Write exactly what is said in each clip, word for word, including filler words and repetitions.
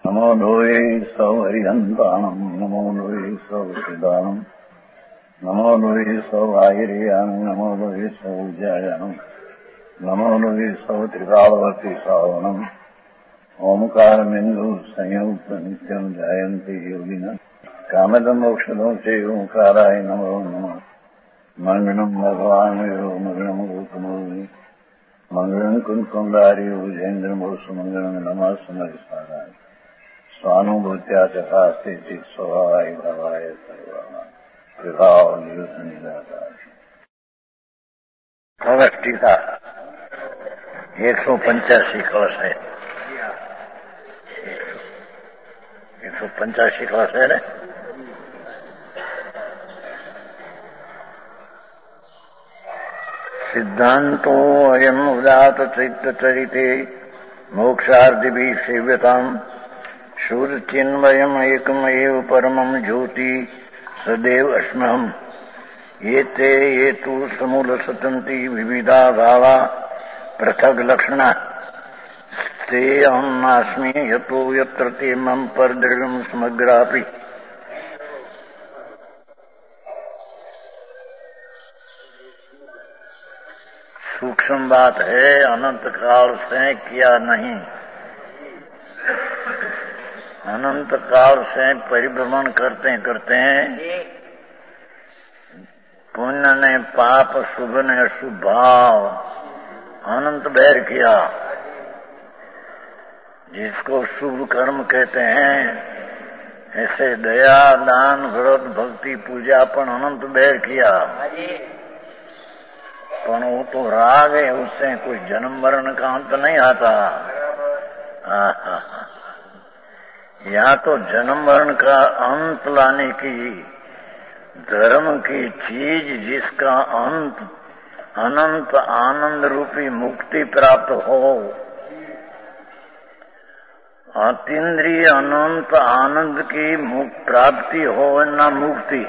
नमो लोये सौहरिहन्ताणम् नमो लोये सौसिदानम् नमो लोये सौवाहिर्यानम् नमो लोये सौज्यायानम् नमो लोये सौत्रिकालवर्ति सावनम् ओंकारमिन्दु संयुक्त नित्यम् जायन्ति योगिनः कामदम् मोक्षदम् च ओंकाराय नमो नमः मंगलम् भगवान् यो मंगलम् रूपमोहि मंगलम् कुंकुंडारि उजेन्द्रमोसु मंगलम् नमः समरिसाराय स्वानुभूत्या चकास्ते चित् स्वभावाय भवाय सर्वाणां विभाव निदातार। कलश टीका एक सौ पंचासी कलश है, एक सौ पंचासी कलश है ना। सिद्धांतो अयम उदात चित्त चरिते मोक्षार्थिभिः सेव्यताम् शुद्धचिन्मयम् एकमेव परमं ज्योति सदैव अस्म्यहम् एते ये तु समूल सतन्ति विविधा भावा पृथग् लक्षणा ते अहं नास्मि यतो यत्र ते मम परद्रव्यं समग्रापि। सूक्ष्म बात है, अनंत काल से किया नहीं, अनंत काल से परिभ्रमण करते करते पुण्य ने पाप, शुभ ने अशुभ भाव अनंत बैर किया। जिसको शुभ कर्म कहते हैं, ऐसे दया, दान, व्रत, भक्ति, पूजा पर अनंत बैर किया। पर वो तो राग है, उससे कोई जन्म मरण का अंत नहीं आता। यहाँ तो जन्म मरण का अंत लाने की धर्म की चीज जिसका अंत अनंत आनंद रूपी मुक्ति प्राप्त हो, अतीन्द्रिय अनंत आनंद की मुक्त प्राप्ति हो न मुक्ति,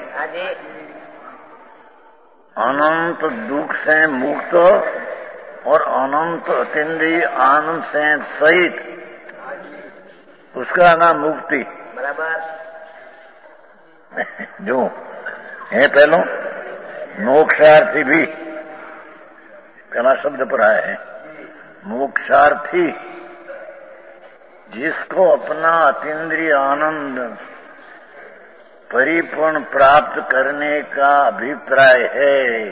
अनंत दुख से मुक्त और अनंत अतीन्द्रिय आनंद से सहित, उसका नाम मुक्ति। बराबर जो है पहलो मोक्षार्थी भी पहला शब्द पर आया है। मोक्षार्थी जिसको अपना अतीन्द्रिय आनंद परिपूर्ण प्राप्त करने का अभिप्राय है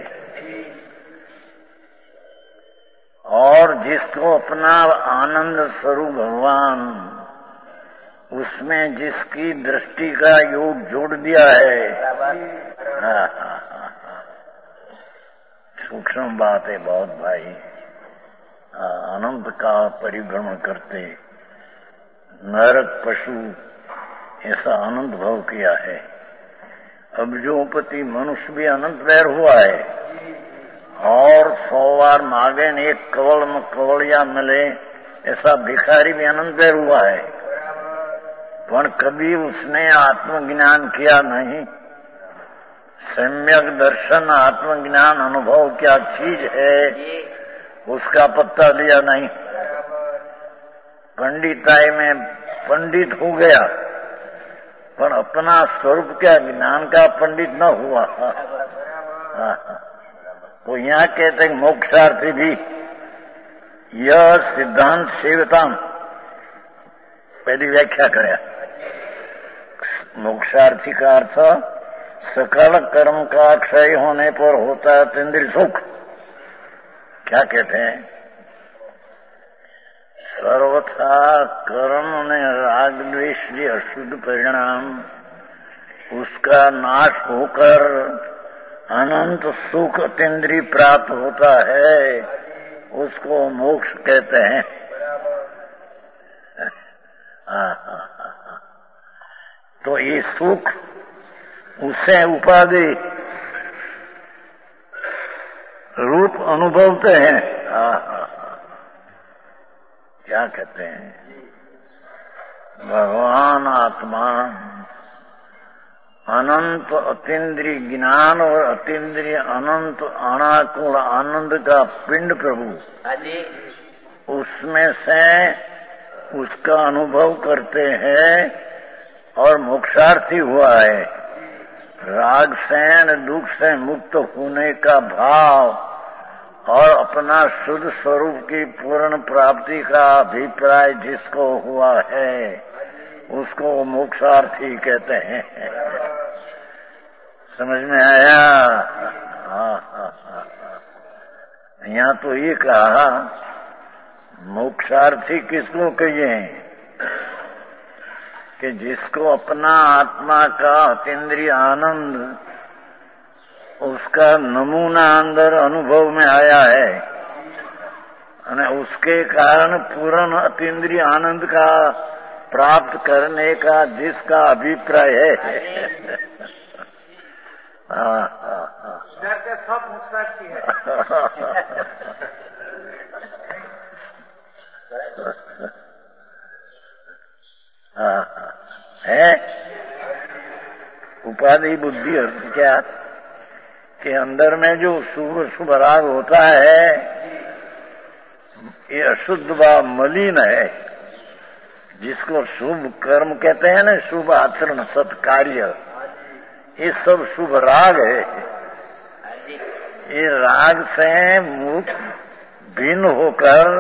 और जिसको अपना आनंद स्वरूप भगवान उसमें जिसकी दृष्टि का योग जोड़ दिया है। हाँ हाँ हाँ, सूक्ष्म बात है बहुत भाई। अनंत का परिभ्रमण करते नरक पशु ऐसा अनंत भाव किया है। अब जो पति मनुष्य भी अनंत वैर हुआ है और सौ बार मांगे न एक कवल में कवलिया मिले, ऐसा भिखारी भी अनंत वैर हुआ है। पर कभी उसने आत्मज्ञान किया नहीं। सम्यक दर्शन, आत्मज्ञान, अनुभव क्या चीज है उसका पत्ता लिया नहीं। पंडिताई में पंडित हो गया पर अपना स्वरूप क्या ज्ञान का पंडित न हुआ। तो यहाँ कहते हैं मोक्षार्थी भी यह सिद्धांत सेवताम पहली व्याख्या करे। मोक्षार्थी का अर्थ सकल कर्म का क्षय होने पर होता है अतीन्द्रिय सुख। क्या कहते हैं? सर्वथा कर्म में राग द्वेष अशुद्ध परिणाम उसका नाश होकर अनंत सुख अतीन्द्रिय प्राप्त होता है, उसको मोक्ष कहते हैं। तो ये सुख उससे उपाधि रूप अनुभवते हैं। क्या कहते हैं? भगवान आत्मा अनंत अतीन्द्रिय ज्ञान और अतीन्द्रिय अनंत अनाकुल आनंद का पिंड प्रभु, उसमें से उसका अनुभव करते हैं और मोक्षार्थी हुआ है। राग से दुख से मुक्त होने का भाव और अपना शुद्ध स्वरूप की पूर्ण प्राप्ति का अभिप्राय जिसको हुआ है उसको मोक्षार्थी कहते हैं। समझ में आया? हाँ हाँ हाँ। यहाँ तो ये कहा मोक्षार्थी किसको कहिए कि जिसको अपना आत्मा का अतीन्द्रिय आनंद उसका नमूना अंदर अनुभव में आया है और उसके कारण पूर्ण अतीन्द्रिय आनंद का प्राप्त करने का जिसका अभिप्राय है। हाँ हाँ हाँ सब मुक्ति है। हाँ है उपाधि बुद्धि अर्थ क्या कि अंदर में जो शुभ शुभ राग होता है ये अशुद्ध व मलिन है, जिसको शुभ कर्म कहते हैं ना, शुभ आचरण सत्कार्य, ये सब शुभ राग है। ये राग से मुक्त भिन्न होकर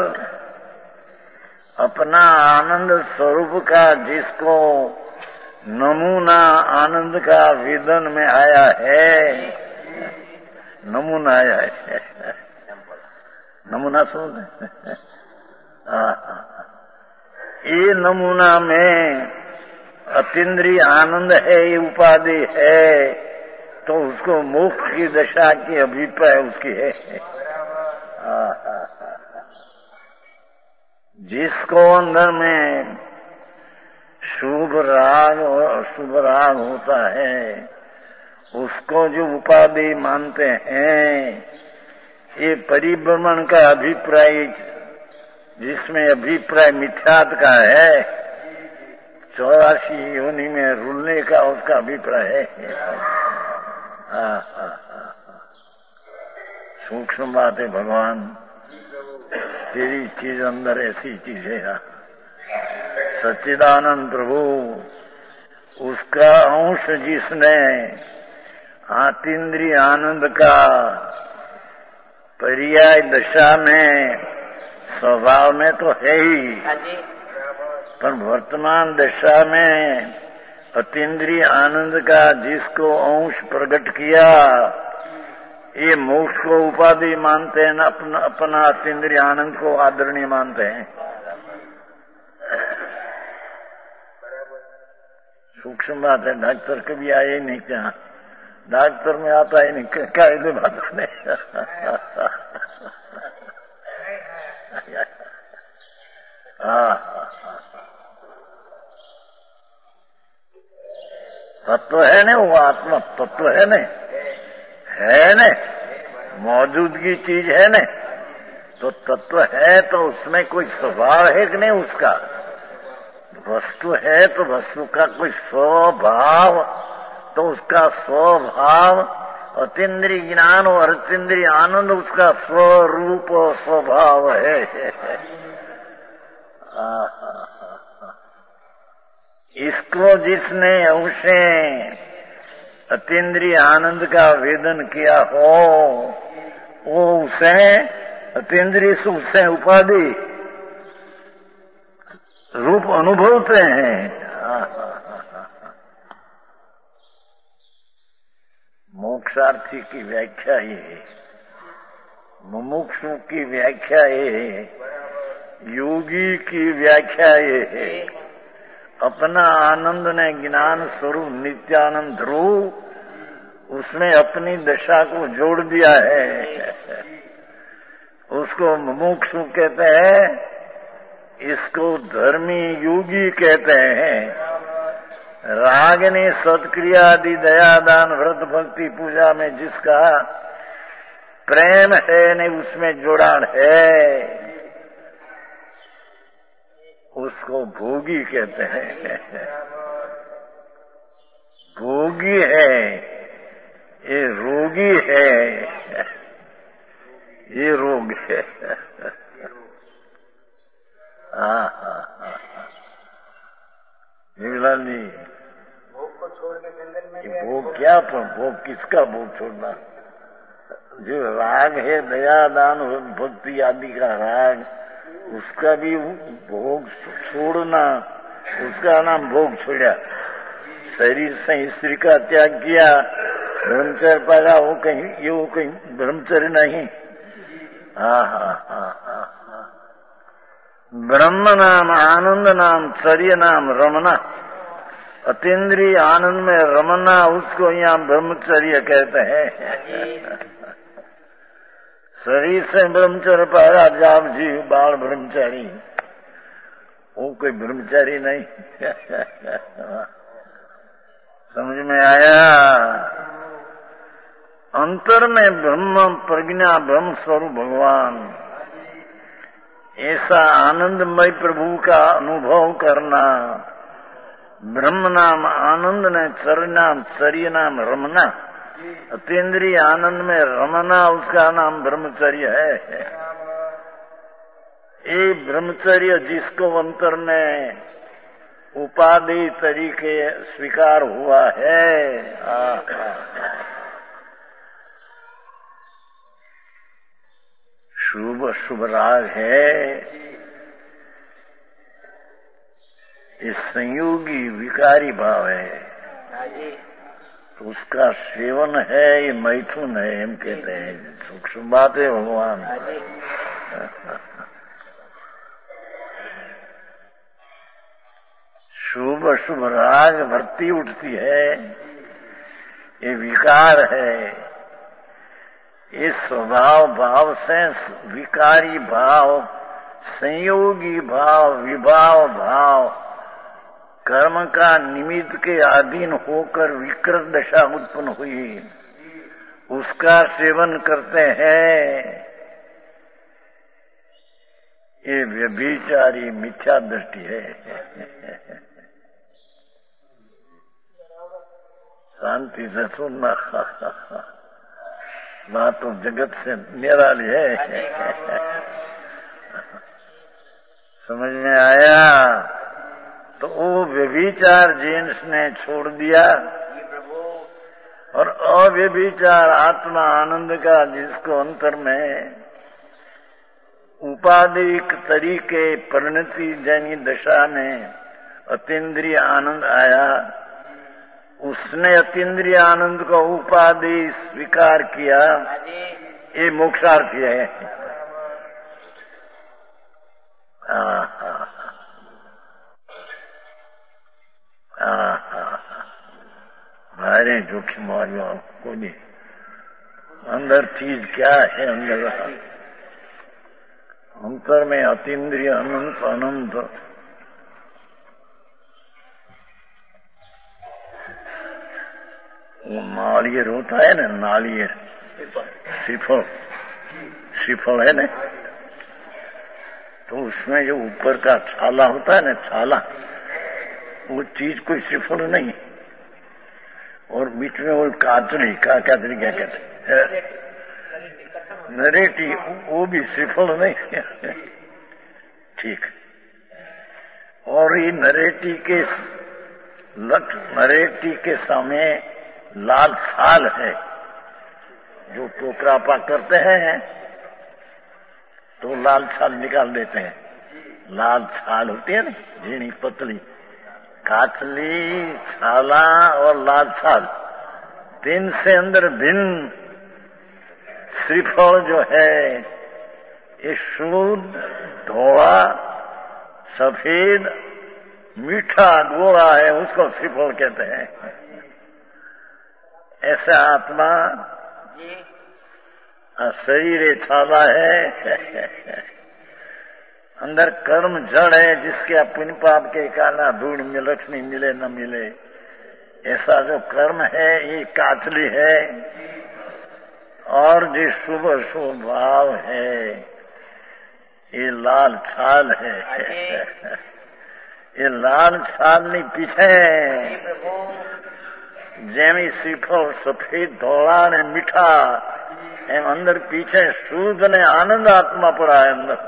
अपना आनंद स्वरूप का जिसको नमूना आनंद का वेदन में आया है, नमूना आया है, नमूना सुन ये नमूना में अतीन्द्रिय आनंद है, ये उपाधि है, तो उसको मोक्ष की दशा की अभिप्राय उसकी है। जिसको अंदर में शुभ राग और अशुभ राग होता है उसको जो उपाधि मानते हैं, ये परिभ्रमण का अभिप्राय, जिसमें अभिप्राय मिथ्यात का है, चौरासी योनि में रुलने का उसका अभिप्राय है। हाँ हाँ हाँ, सूक्ष्म बात है भगवान, तेरी चीज अंदर ऐसी चीज है। सच्चिदानंद प्रभु उसका अंश जिसने आतीन्द्रिय आनंद का पर्याय दशा में स्वभाव में तो है ही, पर वर्तमान दशा में अतीन्द्रिय आनंद का जिसको अंश प्रकट किया, ये मोक्ष को उपाधि मानते हैं, अपना अपना अतीन्द्रिय आनंद को आदरणीय मानते हैं। सूक्ष्म बात है, डॉक्टर कभी आए नहीं, क्या डॉक्टर में आता ही नहीं, क्या इधर बात नहीं। तत्व है ना, वो आत्मा तत्व है न, है न, मौजूदगी चीज है न, तो तत्व है तो उसमें कोई स्वभाव है कि नहीं, उसका वस्तु है तो वस्तु का कोई स्वभाव, तो उसका स्वभाव अतीन्द्रिय ज्ञान और अतीन्द्रिय आनंद उसका स्वरूप स्वभाव है। इसको जिसने अवश्य अतीन्द्रिय आनंद का वेदन किया हो, वो उसे अतीन्द्रिय सुख से उपाधि रूप अनुभवते हैं। मोक्षार्थी की व्याख्या ये है, मुमुक्षु की व्याख्या ये है, योगी की व्याख्या ये है, अपना आनंद ने ज्ञान स्वरूप नित्यानंद रूप उसमें अपनी दशा को जोड़ दिया है, उसको मुमुक्षु कहते हैं, इसको धर्मी योगी कहते हैं। राग ने सत्क्रिया आदि दया दान व्रत भक्ति पूजा में जिसका प्रेम है ने उसमें जोड़ान है, उसको भोगी कहते हैं। भोगी है, ये रोगी है, ये रोग है। हाँ हाँ हाँ। पर भोग किसका भोग छोड़ना? जो राग है दया दान भक्ति आदि का राग, उसका भी भोग छोड़ना, उसका नाम भोग छोड़ा। शरीर से स्त्री का त्याग किया, ब्रह्मचर्य पाया, वो कहीं ये वो कहीं ब्रह्मचर्य नहीं। हाँ हाँ हाँ हाँ हाँ। ब्रह्म नाम आनंद नाम चर्य नाम रमना, अतीन्द्रिय आनंद में रमना, उसको यहाँ ब्रह्मचर्य कहते हैं। शरीर से ब्रह्मचर्य पाया जाप जीव बाल ब्रह्मचारी, वो कोई ब्रह्मचारी नहीं। समझ में आया? अंतर में ब्रह्म प्रज्ञा ब्रह्म स्वरूप भगवान, ऐसा आनंदमय प्रभु का अनुभव करना। ब्रह्म नाम आनंद ने, चर नाम चर्य नाम रमना, अतीन्द्रिय आनंद में रमना, उसका नाम ब्रह्मचर्य है। ये ब्रह्मचर्य जिसको अंतर में उपाधि तरीके स्वीकार हुआ है, आ, आ, शुभ शुभ राग है, ये संयोगी विकारी भाव है, तो उसका सेवन है, ये मैथुन है, हम कहते हैं। सूक्ष्म बात है भगवान। शुभ शुभ राग भर्ती उठती है, ये विकार है। इस स्वभाव भाव से विकारी भाव, संयोगी भाव, विभाव भाव, कर्म का निमित्त के अधीन होकर विकृत दशा उत्पन्न हुई, उसका सेवन करते हैं। ये व्यभिचारी मिथ्या दृष्टि है। शांति से सुनना, बात तो जगत से निराली है। समझ में आया? तो वो व्यभिचार जेंट्स ने छोड़ दिया, और अव्यभिचार आत्मा आनंद का, जिसको अंतर में उपाधिक तरीके परिणति जैनी दशा में अतीन्द्रिय आनंद आया, उसने अतीन्द्रिय आनंद को उपाधि स्वीकार किया, ये मोक्षार्थ है। भारे जोखिम वाली को नहीं, अंदर चीज क्या है? अंदर अंतर में अतीन्द्रिय अनंत अनंत, वो नालियर होता है ना, नालियर श्रीफल, श्रीफल है ना, तो उसमें जो ऊपर का छाला होता है ना, छाला, वो चीज कोई श्रीफल नहीं, और बीच में वो काचली का काचली क्या कहते हैं, नरेटी, वो भी श्रीफल नहीं। ठीक। और ये नरेटी के लक्ष्य, नरेटी के सामने लाल छाल है, जो टोकरा पा करते हैं तो लाल छाल निकाल देते हैं। लाल छाल होती है ना, झीणी पतली, काचली, छाला और लाल छाल, तीन से अंदर भिन्न श्रीफल जो है, ये शुद्ध धोड़ा सफेद मीठा गोरा है, उसको श्रीफल कहते हैं। ऐसा आत्मा शरीर छाला है, अंदर कर्म जड़ है, जिसके पुण्य पाप के कारण धूल में लक्ष्मी मिले न मिले, ऐसा जो कर्म है ये काचली है, और जो शुभ शुभ भाव है ये लाल छाल है। ये लाल छाल नहीं पीछे, जेमी श्रीफल सफेद धोला ने मीठा, एम अंदर पीछे शुद्ध ने आनंद आत्मा पड़ा है अंदर।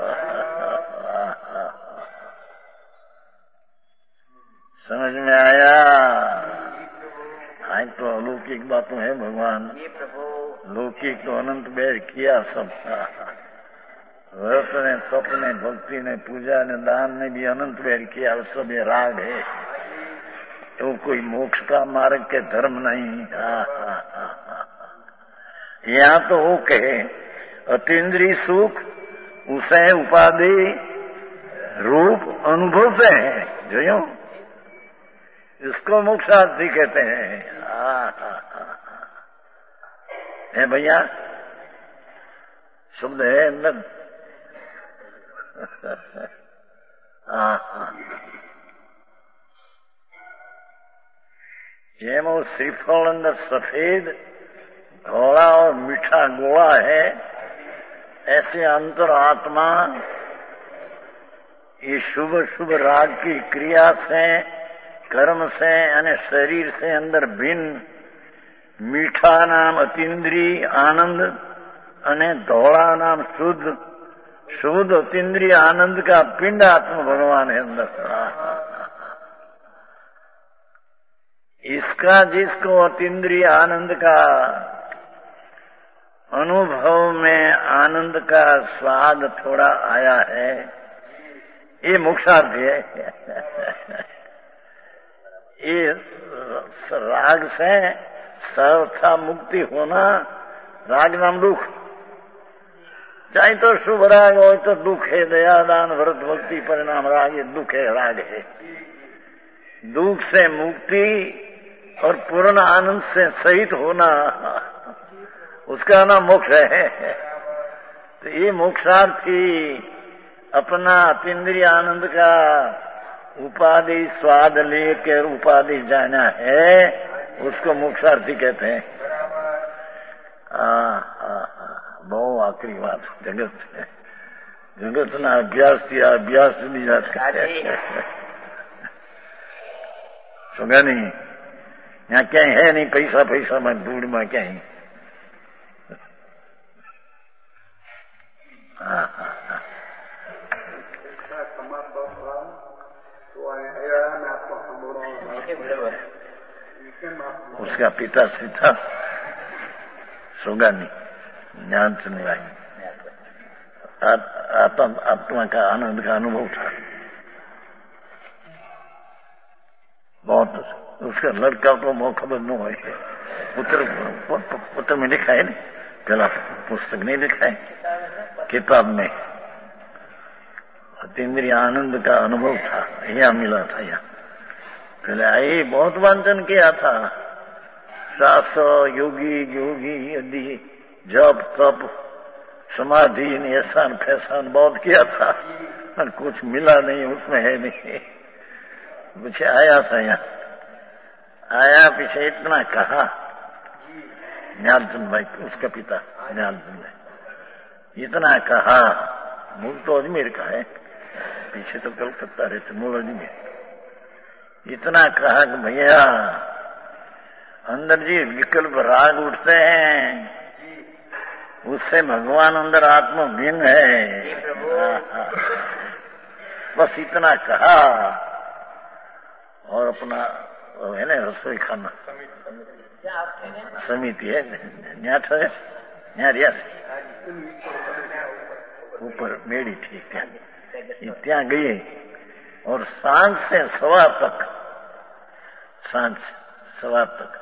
समझ में आया? आज तो अलौकिक लौकिक बातों है भगवान। ये प्रभु लौकिक तो अनंत बैर किया सबका, व्रत ने, तप ने, भक्ति ने, पूजा ने, दान ने भी अनंत बैर किया, सब ये राग है। वो कोई मोक्ष का मार्ग के धर्म नहीं। यहाँ तो वो कहे अतीन्द्रिय सुख उसे उपाधि रूप अनुभव से है, जो यूं इसको मोक्षार्थी कहते हैं। है भैया, शब्द है अंदर। જેમ वो श्रीफल अंदर सफेद धोला और मीठा गोला है, ऐसे अंतर आत्मा ये शुभ शुभ राग की क्रिया से, कर्म से અને शरीर से अंदर भिन्न मीठा नाम अतीन्द्रिय आनंद અને धोला नाम शुद्ध शुद्ध अतीन्द्रिय आनंद का पिंड आत्मा भगवान है अंदर। इसका जिसको अतीन्द्रिय आनंद का अनुभव में आनंद का स्वाद थोड़ा आया है, ये मोक्षार्थी है। ये राग से सर्वथा मुक्ति होना, राग नाम दुख, चाहे तो शुभ राग हो तो दुख है, दया दान व्रत भक्ति परिणाम राग, ये दुख है, राग है। दुख से मुक्ति और पूर्ण आनंद से सहित होना, उसका नाम मोक्ष है। तो ये मोक्षार्थी अपना अतीन्द्रिय आनंद का उपाधि स्वाद लेकर उपाधि जाना है, उसको मोक्षार्थी कहते हैं। बहु आखिरी बात जगत है, जगत ना अभ्यास किया अभ्यास नहीं जाता सुगा नहीं, यहाँ क्या है नहीं, पैसा पैसा में धूड़ में क्या है। हाँ हाँ हाँ उसका पिता सीता सुगानी ज्ञान से नहीं आई, आत्मा का आनंद का अनुभव था बहुत। उसका लड़का तो मो खबर न हो, पुत्र पुत्र में लिखा है, पहला पुस्तक नहीं लिखा है, किताब में अतीन्द्रिय आनंद का अनुभव था, यहाँ मिला था। यहाँ पहले आई बहुत वांचन किया था, शास्त्र योगी योगी यदि जप तप समाधि ऐसान फैसान बहुत किया था, पर कुछ मिला नहीं, उसमें है नहीं। कुछ आया था यहाँ, आया पीछे इतना कहा, ज्ञानचंद भाई उसका पिता ज्ञानचंद भाई इतना कहा, मूल तो अजमेर का है, पीछे तो कलकत्ता रहते, मूल अजमेर। इतना कहा कि भैया अंदर जी विकल्प राग उठते हैं, उससे भगवान अंदर आत्मा भिन्न है। बस इतना कहा और अपना है ना रसोई खाना समिति है ऊपर मेड़ी थी, ત્યાં गए और सांझ से सवा तक, सांझ सवा तक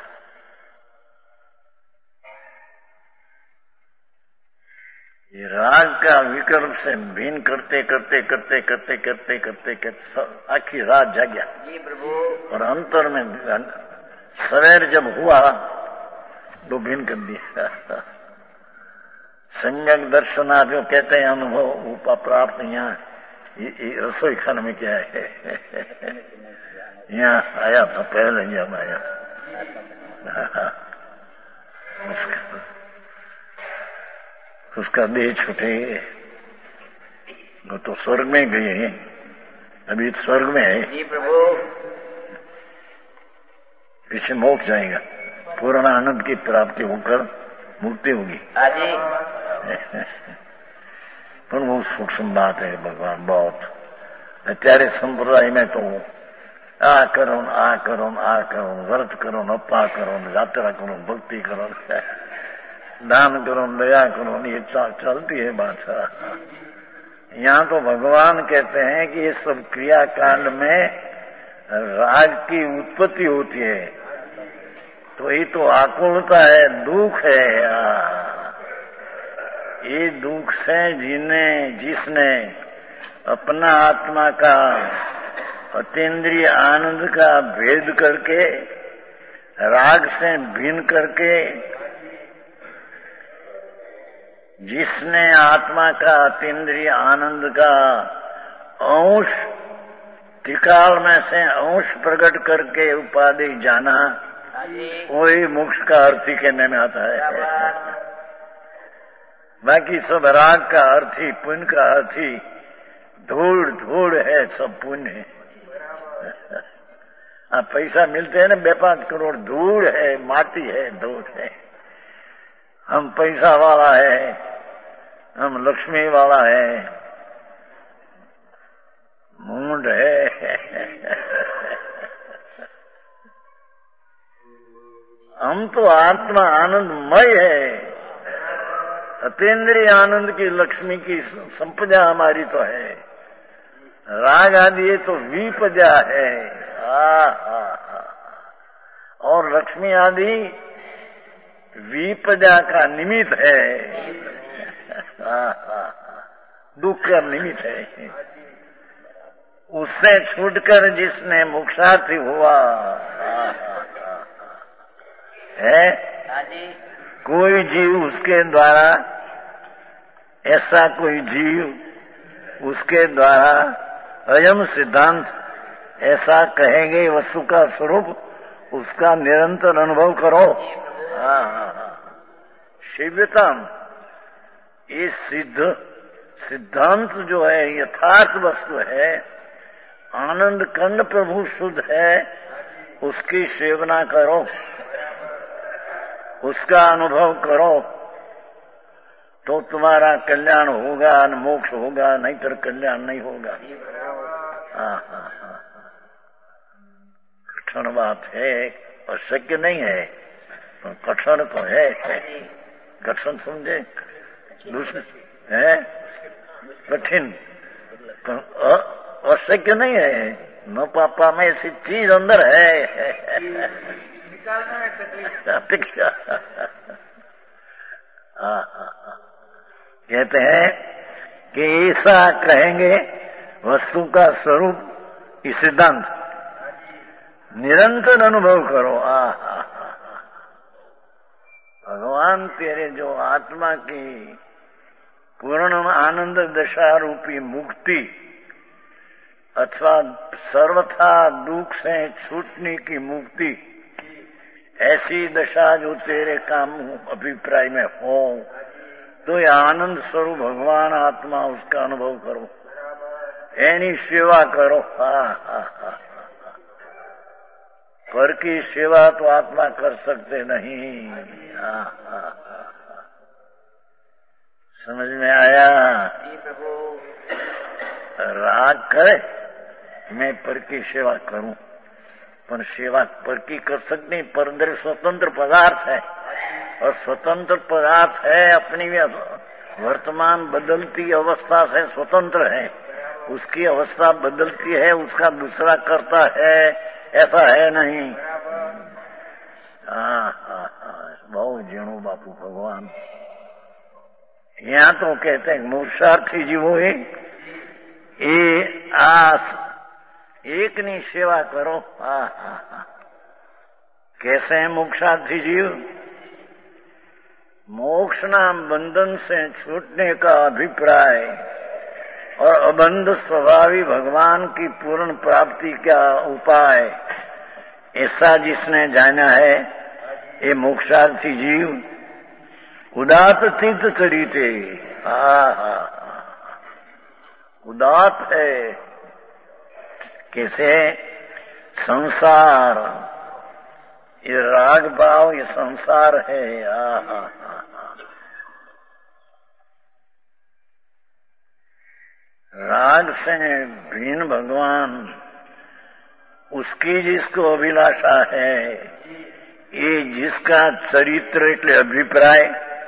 ये राग का विकल्प से भिन्न करते करते करते करते करते करते करते आखिर रात जाग्या जी प्रभु। और अंतर में सवेर जब हुआ तो भिन्न कर दिया। सम्यक दर्शना जो कहते हैं अनुभव उपा प्राप्त, यहाँ रसोई खाने में क्या है, यहाँ आया था पहले जब आया उसका, उसका देह छूटे, वो तो स्वर्ग में गए, अभी स्वर्ग में है जी प्रभु, पीछे मोक्ष जाएगा, पूर्ण आनंद की प्राप्ति होकर मुक्ति होगी। पर वो सूक्ष्म बात है भगवान बहुत। अत्यारे संप्रदाय में तो आ करो आ करो आ करो, व्रत करो, अप्पा करो, यात्रा करो, भक्ति करो, दान करो, दया करो, ये चलती है बात। यहाँ तो भगवान कहते हैं कि ये सब क्रियाकांड में राग की उत्पत्ति होती है, तो ये तो आकुलता है, दुख है। आ, ये दुख से जिन्हें जिसने अपना आत्मा का अतीन्द्रिय आनंद का भेद करके राग से भिन्न करके जिसने आत्मा का अतीन्द्रिय आनंद का अंश त्रिकाल में से अंश प्रकट करके उपाधि जाना, वही मोक्ष का अर्थी कहने में आता है। बाकी सब राग का अर्थी, पुण्य का अर्थी धूल धूल है, सब पुण्य है। आप पैसा मिलते हैं ना बे पांच करोड़, धूल है, माटी है, धूल है। हम पैसा वाला है, हम लक्ष्मी वाला है, मूंड है। हम तो आत्मा आनंदमय है, अतीन्द्रिय आनंद की लक्ष्मी की संपदा हमारी तो है। राग आदि ये तो विपदा है। आ, आ, आ, और लक्ष्मी आदि विपदा का निमित्त है, दुख का निमित्त है। उससे छूटकर जिसने मोक्षार्थी हुआ है, कोई जीव उसके द्वारा, ऐसा कोई जीव उसके द्वारा अयम सिद्धांत ऐसा कहेंगे वस्तु का स्वरूप, उसका निरंतर अनुभव करो। हाँ हाँ हाँ, शिव्यताम, ये सिद्ध सिद्धांत जो है यथार्थ वस्तु है, आनंद कंद प्रभु शुद्ध है, उसकी सेवना करो, उसका अनुभव करो, तो तुम्हारा कल्याण होगा, मोक्ष होगा, नहीं तो कल्याण नहीं होगा। हाँ हाँ हाँ, कठिन बात है और शक्य नहीं है, तो कठिन तो है। कठिन समझे, दूसरे है कठिन, और शक्य नहीं है। न पापा में ऐसी चीज अंदर है, कहते हैं कि ऐसा कहेंगे वस्तु का स्वरूप, इस सिद्धांत निरंतर अनुभव करो। आ भगवान तेरे जो आत्मा की पूर्ण आनंद दशा रूपी मुक्ति अथवा सर्वथा दुख से छूटने की मुक्ति, ऐसी दशा जो तेरे काम अभिप्राय में हो, तो ये आनंद स्वरूप भगवान आत्मा, उसका अनुभव करो, एनी सेवा करो। हा हा हा, पर की सेवा तो आत्मा कर सकते नहीं। हा हा हा, समझ में आया? राग करे मैं पर की सेवा करूं, पर सेवा पर की कर सकते, पर अंदर स्वतंत्र पदार्थ है, और स्वतंत्र पदार्थ है अपनी वर्तमान बदलती अवस्था से स्वतंत्र है। उसकी अवस्था बदलती है, उसका दूसरा करता है, ऐसा है नहीं। हाँ हाँ हाँ, बहुत जीणो बापू भगवान। यहाँ तो कहते हैं मोक्षार्थी जीवो ही ये आस एक नी सेवा करो। हाँ हाँ हाँ, कैसे है मोक्षार्थी जीव? मोक्ष नाम बंधन से छूटने का अभिप्राय और अबंध स्वभावी भगवान की पूर्ण प्राप्ति का उपाय, ऐसा जिसने जाना है, ये मोक्षार्थी जीव उदात तीर्थ चरिते। हा हा, उदात है। कैसे? संसार, ये राग भाव, ये संसार है। हा हा हा, राग से भिन्न भगवान उसकी जिसको अभिलाषा है, ये जिसका चरित्र એટલે अभिप्राय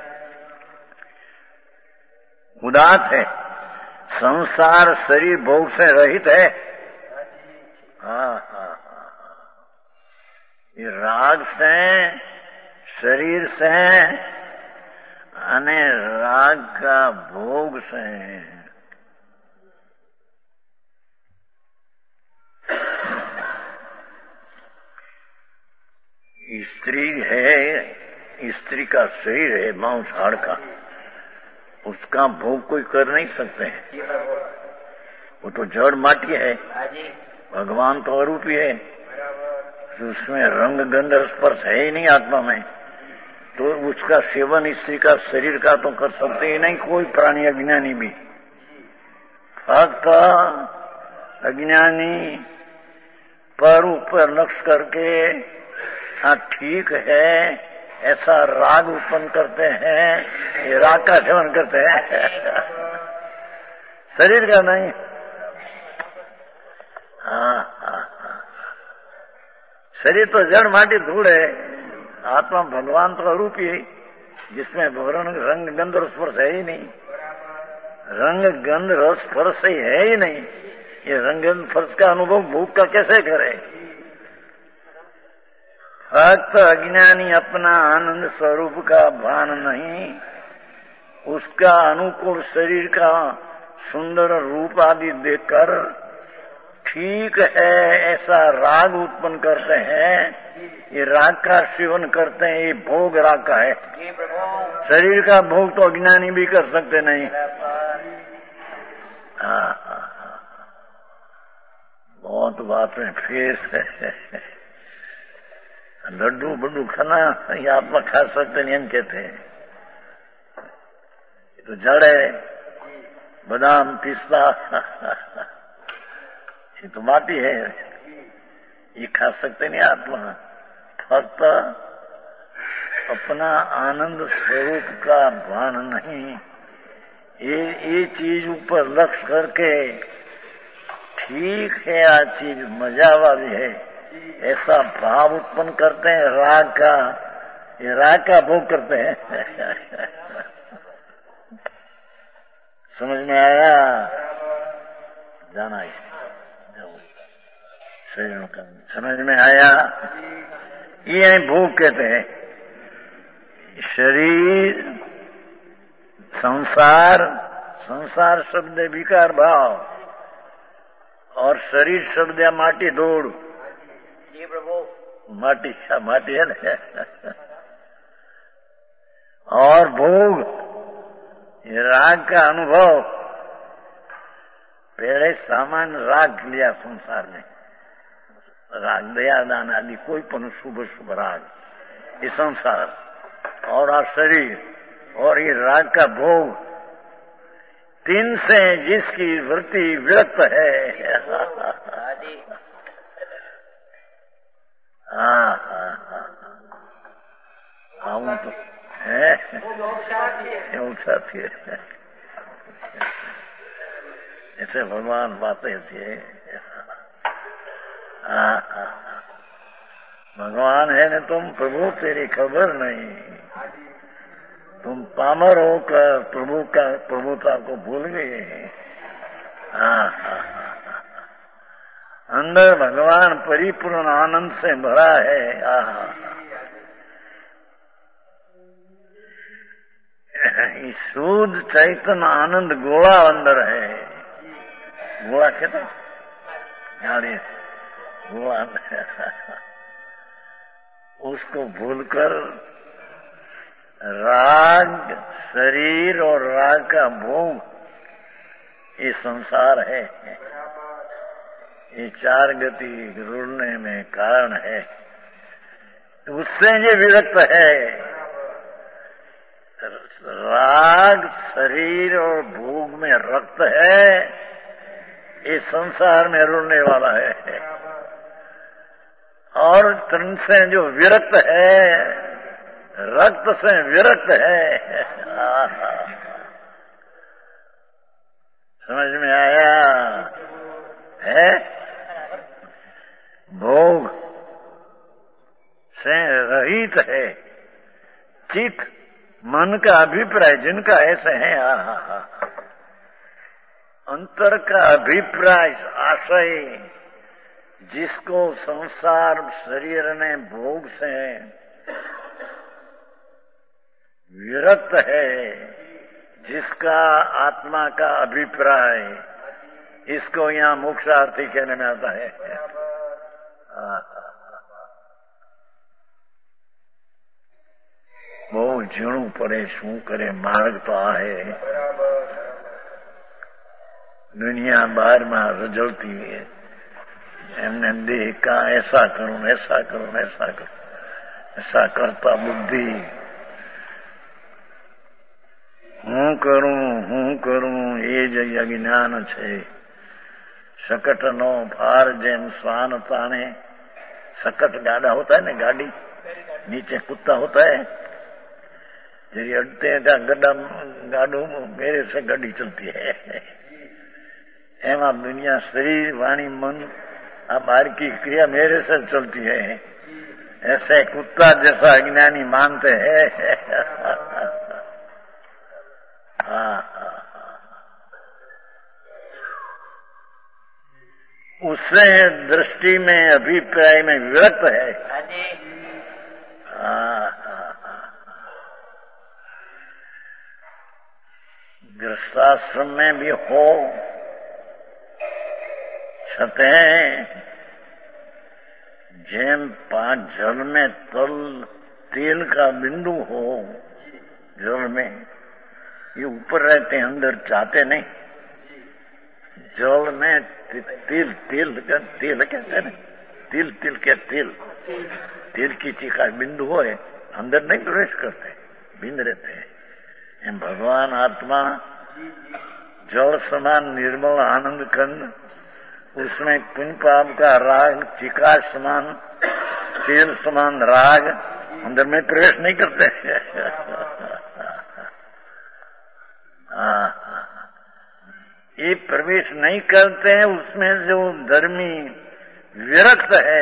उदात है, संसार शरीर भोग से रहित है। हाँ हाँ हाँ, ये राग से, शरीर से अने राग का भोग से। स्त्री है, स्त्री का शरीर है मांस हाड़ का, उसका भोग कोई कर नहीं सकते हैं, वो तो जड़ माटी है। भगवान तो अरूपी है, उसमें रंग गंध स्पर्श है ही नहीं आत्मा में, तो उसका सेवन स्त्री का शरीर का तो कर सकते ही नहीं कोई प्राणी अज्ञानी भी। फक्त अज्ञानी पर ऊपर लक्ष्य करके हाँ ठीक है ऐसा राग उत्पन्न करते हैं, ये राग का सेवन करते हैं, शरीर का नहीं। हाँ हाँ हाँ, शरीर तो जड़ माटी धूल है, आत्मा भगवान तो अरूपी है, जिसमें रंग रंग गंध रस स्पर्श है ही नहीं, रंग गंध रस स्पर्श ही है ही नहीं। ये रंग गंध स्पर्श का अनुभव भूख का कैसे करे? भक्त अज्ञानी अपना आनंद स्वरूप का भान नहीं, उसका अनुकूल शरीर का सुंदर रूप आदि देखकर ठीक है ऐसा राग उत्पन्न करते हैं। ये राग का सेवन करते हैं, ये भोग राग का है। शरीर का भोग तो अज्ञानी भी कर सकते नहीं। हाँ हाँ हाँ, बहुत बात में फेस है। लड्डू बड्डू खाना ये आत्मा खा सकते नहीं, हम कहते हैं ये तो जड़ है। बादाम पिस्ता ये तो माटी है, ये खा सकते नहीं आत्मा। फक्त अपना आनंद स्वरूप का भान नहीं, ये ये चीज ऊपर लक्ष्य करके ठीक है आ चीज मजा वाली है ऐसा भाव उत्पन्न करते हैं राग का, ये राग का भोग करते हैं। समझ में आया? जाना है शरीर का, समझ में आया? ये भोग कहते हैं। शरीर, संसार, संसार शब्द विकार भाव, और शरीर शब्द या माटी धूड़। जी प्रभु, माटी माटी है ना। और भोग, ये राग का अनुभव। पहले सामान्य राग लिया संसार में, राग दया दान आदि कोई पण शुभ शुभ राग, ये संसार और आ शरीर, और ये राग का भोग, तीन से जिसकी वृत्ति विरक्त है। हाँ हाँ हाँ हाँ, तो है साथी है, ऐसे भगवान बातें ऐसी है। हाँ हाँ, भगवान है न तुम प्रभु तेरी खबर नहीं, तुम पामर होकर प्रभु का प्रभुता को भूल गए। हाँ हाँ हाँ, अंदर भगवान परिपूर्ण आनंद से भरा है। आहा, शुद्ध चैतन्य आनंद गोला अंदर है। गोला कहते यानी गोला, उसको भूलकर राग शरीर और राग का भोग, ये संसार है, ये चार गति रुड़ने में कारण है, उससे ये विरक्त है। राग शरीर और भोग में रक्त है, ये संसार में रुड़ने वाला है। और तन से जो विरक्त है, रक्त से विरक्त है। समझ में आया है? भोग से रहित है। चित मन का अभिप्राय जिनका ऐसे है, हा हा हा अंतर का अभिप्राय आशय जिसको संसार शरीर ने भोग से विरक्त है, जिसका आत्मा का अभिप्राय, इसको यहाँ मोक्षार्थी कहने में आता है। બહુ ઝીણું પડે, શું કરે, માર્ગ તો આ હે। दुनिया बाहर में रजड़ती है, एमने देह का ऐसा करूं ऐसा करूं ऐसा करूं, ऐसा करता बुद्धि हूँ करूं हूँ करूं ये ज अज्ञान छे। सकट नो फार जेम स्वान ताने, सकट गाड़ा होता है ना, गाड़ी नीचे कुत्ता होता है, यदि अड़ते हैं गड्ढा गाड़ू मेरे से गाड़ी चलती है। एमा दुनिया शरीर वाणी मन आ बाहर की क्रिया मेरे से चलती है, ऐसे कुत्ता जैसा अज्ञानी मानते हैं। उससे दृष्टि में अभिप्राय में विरक्त है। गृहस्थाश्रम में भी हो छते जेम पांच जल में तल तेल का बिंदु हो, जल में ये ऊपर रहते हैं, अंदर जाते नहीं। जल में तिल तिल तिल कहते हैं, तिल तिल के तिल तिल की चीका बिंदु हो, अंदर नहीं प्रवेश करते, बिंद रहते हैं। भगवान आत्मा जल समान निर्मल आनंद कंद, उसमें पुण्य पाप का राग चिका समान तेल समान राग अंदर में प्रवेश नहीं करते। ये प्रवेश नहीं करते हैं, उसमें जो धर्मी विरक्त है।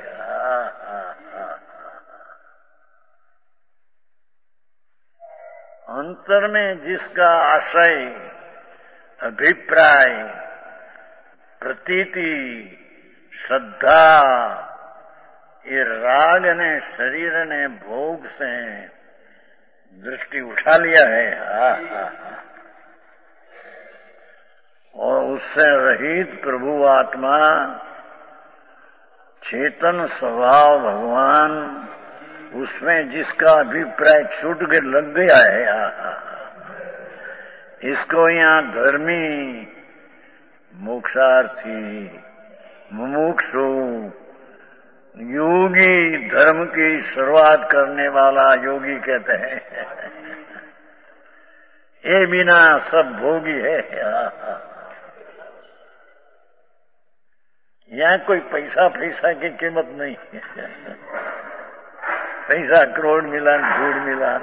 अंतर में जिसका आशय अभिप्राय प्रतीति श्रद्धा ये राग ने शरीर ने भोग से दृष्टि उठा लिया है, हा हा और उससे रहित प्रभु आत्मा चेतन स्वभाव भगवान, उसमें जिसका अभिप्राय छूट के लग गया है, इसको यहाँ धर्मी मोक्षार्थी मुमुक्षु योगी धर्म की शुरुआत करने वाला योगी कहते हैं। ये बिना सब भोगी है। यहाँ कोई पैसा पैसा की कीमत नहीं है। पैसा करोड़ मिलान धूड़ मिलान,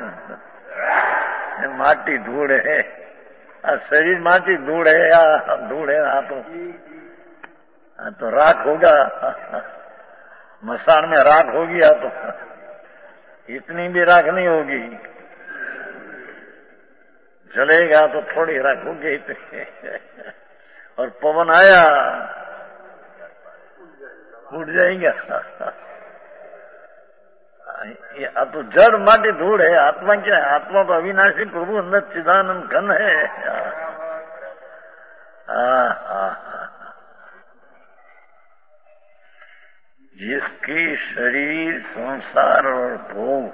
माटी धूड़ है, शरीर माटी धूड़ है या धूड़ है, हाँ तो हाँ तो राख होगा, मसान में राख होगी, या तो इतनी भी राख नहीं होगी, जलेगा तो थोड़ी राख होगी। और पवन आया उड़ जाएगा। अब तो जड़ माटी धूड़ है, आत्मा क्या है? आत्मा तो अविनाशी प्रभु अंदर चिदानंद घन है। आ, आ, जिसकी शरीर संसार और भोग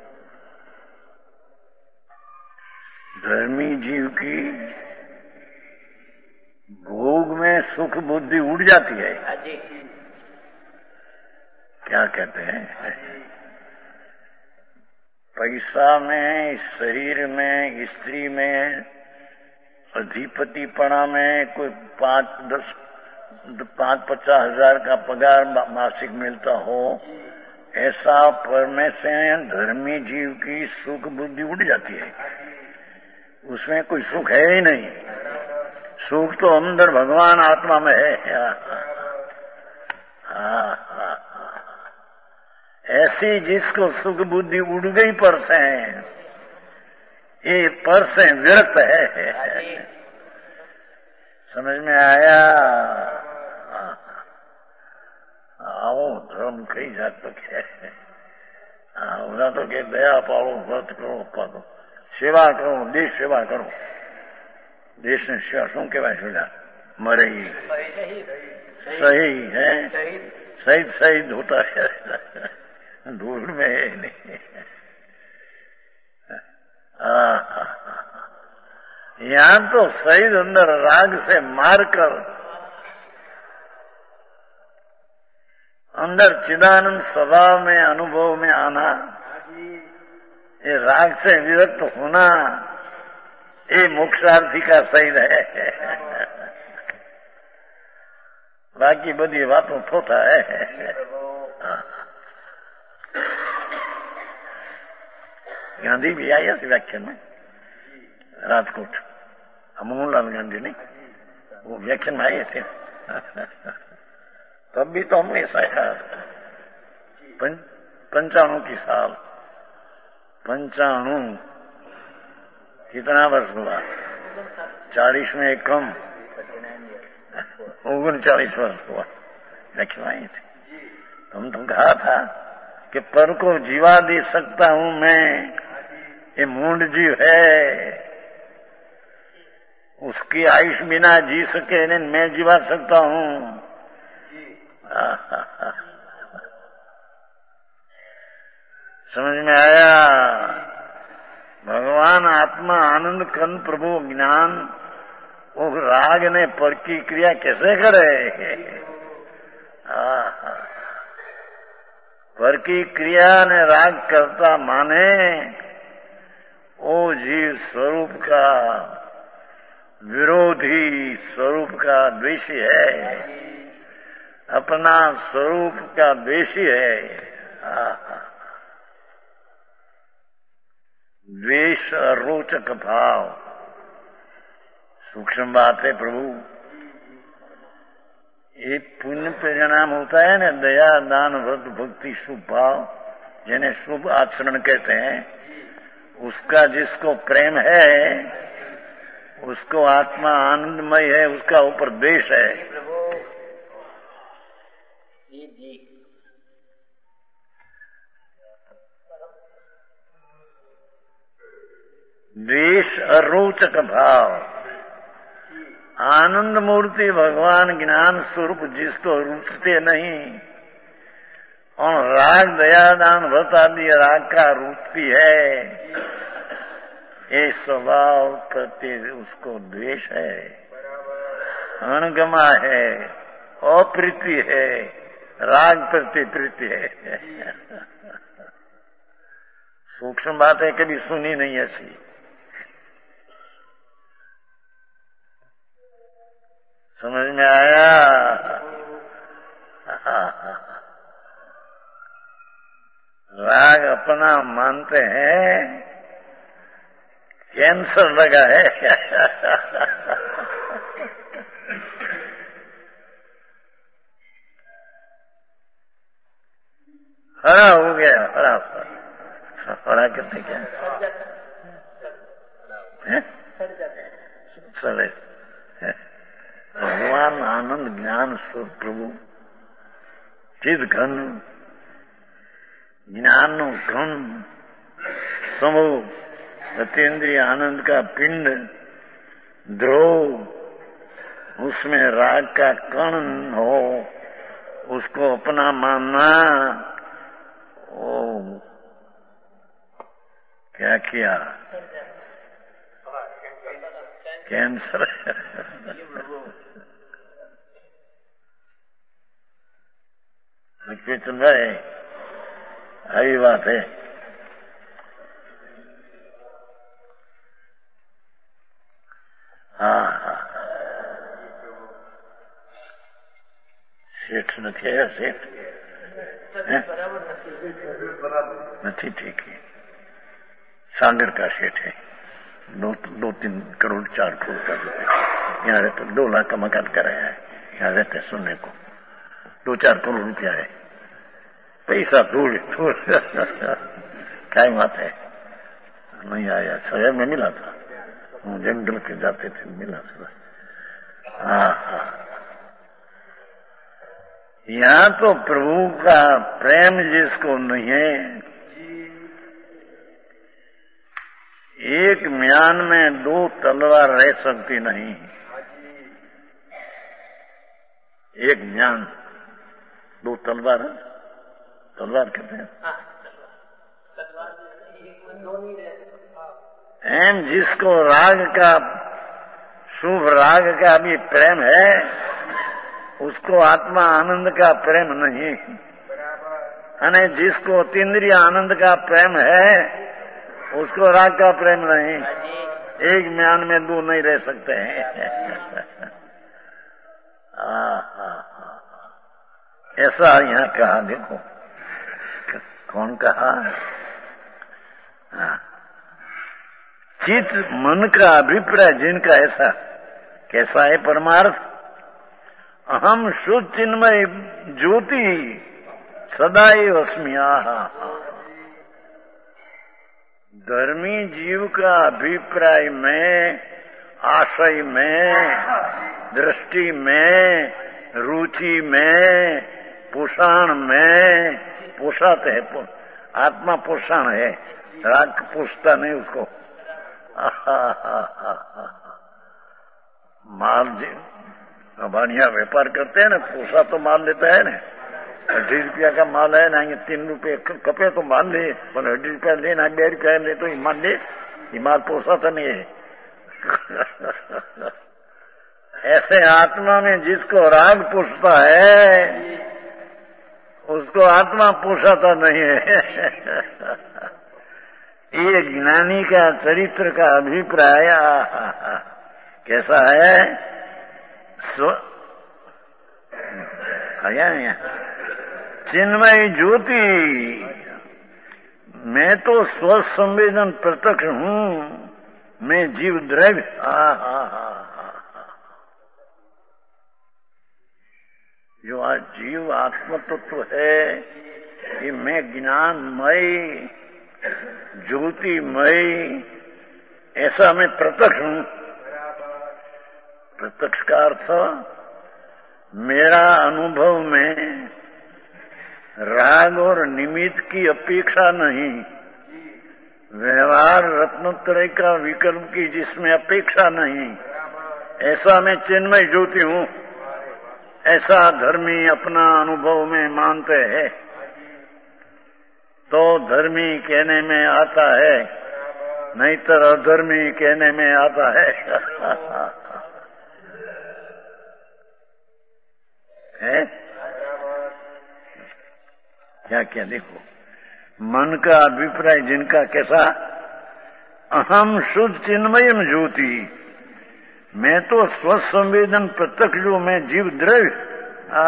धर्मी जीव की भोग में सुख बुद्धि उड़ जाती है। क्या कहते हैं? पैसा में, शरीर में, स्त्री में, अधिपतिपणा में कोई पांच दस पांच पचास हजार का पगार मासिक मिलता हो, ऐसा परमे से धर्मी जीव की सुख बुद्धि उड़ जाती है। उसमें कोई सुख है ही नहीं। सुख तो अंदर भगवान आत्मा में है। हाँ हाँ, ऐसी जिसको सुख बुद्धि उड़ गई पर से, ये पर से विरक्त है। समझ में आया? आओ धर्म कई जात तक है। उन्हें तो के दया पालो, व्रत करो, पालो, सेवा करो, देश सेवा करो। देश ने सेवा शू कहवाय छा? मरे ही सही है, शहीद शहीद होता है, धूल में है नहीं। यहां तो शहीद अंदर राग से मारकर अंदर चिदानंद स्वभाव में अनुभव में आना, ये राग से विरक्त होना, ये मोक्षार्थी का शहीद है। बाकी बड़ी बातों थोथा है। गांधी भी आया थे व्याख्यान में राजकोट, मोहनलाल गांधी ने वो व्याख्यान में आए थे। तब भी तो हमने ऐसा पंचाणु की साल, पंचाणु कितना वर्ष हुआ? चालीस में एक कम, उनचालीस वर्ष हुआ व्याख्यान आए थे। हम तो कहा था कि पर को जीवा दे सकता हूं मैं, ये मूंड जीव है, उसकी आयुष बिना जी सके नहीं, मैं जीवा सकता हूं। समझ में आया? भगवान आत्मा आनंद कन प्रभु ज्ञान, वो राग ने पर की क्रिया कैसे करे? पर की क्रिया ने राग करता माने वो जीव स्वरूप का विरोधी, स्वरूप का द्वेषी है, अपना स्वरूप का द्वेषी है। द्वेष रोचक भाव सूक्ष्म बात है प्रभु। ये पुण्य परिणाम होता है ना, दया दान व्रत भक्ति शुभ भाव, जिन्हें शुभ आचरण कहते हैं, उसका जिसको प्रेम है उसको आत्मा आनंदमय है, उसका ऊपर द्वेष है। द्वेष अरोचक भाव, आनंद मूर्ति भगवान ज्ञान स्वरूप जिसको रुचते नहीं, और राग दया दान व्रत आदि राग का रुचती है, ये स्वभाव प्रति उसको द्वेष है, अनगमा है, अप्रीति है, राग प्रति प्रीति है। सूक्ष्म बातें कभी सुनी नहीं ऐसी। समझ में आया? राग अपना मानते हैं, कैंसर लगा है। हरा हो गया, हरा हरा कितने क्या है? सड़े भगवान आनंद ज्ञान स्वरूप प्रभु चिद घन ज्ञानो घन समूह अतीन्द्रिय आनंद का पिंड ध्रुव, उसमें राग का कण हो, उसको अपना मानना, ओ क्या किया? कैंसर। चल रहा है, आई बात है। हाँ हाँ, सेठ नहीं है, सेठ नहीं, ठीक है, सागर का सेठ है, दो दो तीन करोड़ चार करोड़ का रुपये, यहाँ रहते दो लाख का मकान कराया है, यहाँ रहते सुनने को दो चार करोड़ रुपया है, पैसा धूल धूल क्या बात है, नहीं आया। शहर में मिला था, जंगल के जाते थे, मिला था। हाँ हाँ, यहाँ तो प्रभु का प्रेम जिसको नहीं है, एक म्यान में दो तलवार रह सकती नहीं। एक म्यान दो तलवार, तलवार कहते हैं। एम जिसको राग का, शुभ राग का भी प्रेम है, उसको आत्मा आनंद का प्रेम नहीं। अने जिसको तीन्द्रिय आनंद का प्रेम है, उसको राग का प्रेम नहीं। एक म्यान में दो नहीं रह सकते हैं। ऐसा यहाँ कहा, देखो कौन कहा। चित्त मन का अभिप्राय जिनका ऐसा, कैसा है परमार्थ, अहम शुद्ध चिन्मय ज्योति सदैव अस्मि। धर्मी जीव का अभिप्राय में, आशय में, दृष्टि में, रुचि में, पोषण में, पोषात है, आत्मा पोषण है, राग पोषता नहीं उसको। माल जी बढ़िया व्यापार करते हैं ना, पोषा तो माल लेता है ना, अढ़ी रुपया का माल है ना, ये तीन रुपये कपे तो मान ले, पर अढ़ी रुपया लेना, बे रुपया ले तो मान ले, ये माल पोसा तो नहीं है। ऐसे आत्मा में जिसको राग पोषता है, उसको आत्मा पोषाता नहीं है। ये ज्ञानी का चरित्र का अभिप्राय कैसा है? स्व आया चिन्मय ज्योति, मैं तो स्व संवेदन प्रत्यक्ष हूँ, मैं जीव द्रव्य। जो आज जीव आत्म तत्व है, ये मैं ज्ञानमय ज्योतिमय, ऐसा मैं प्रत्यक्ष हूँ। प्रत्यक्ष का अर्थ मेरा अनुभव में राग और निमित्त की अपेक्षा नहीं, व्यवहार रत्नत्रय का विकल्प की जिसमें अपेक्षा नहीं, ऐसा मैं चिन्मय ज्योति हूँ। ऐसा धर्मी अपना अनुभव में मानते हैं तो धर्मी कहने में आता है, नहीं तो अधर्मी कहने में आता है। है क्या क्या देखो, मन का अभिप्राय जिनका कैसा, अहम शुद्ध चिन्मयम ज्योति, मैं तो स्वसंवेदन प्रत्यक्ष जो मैं जीव द्रव्य।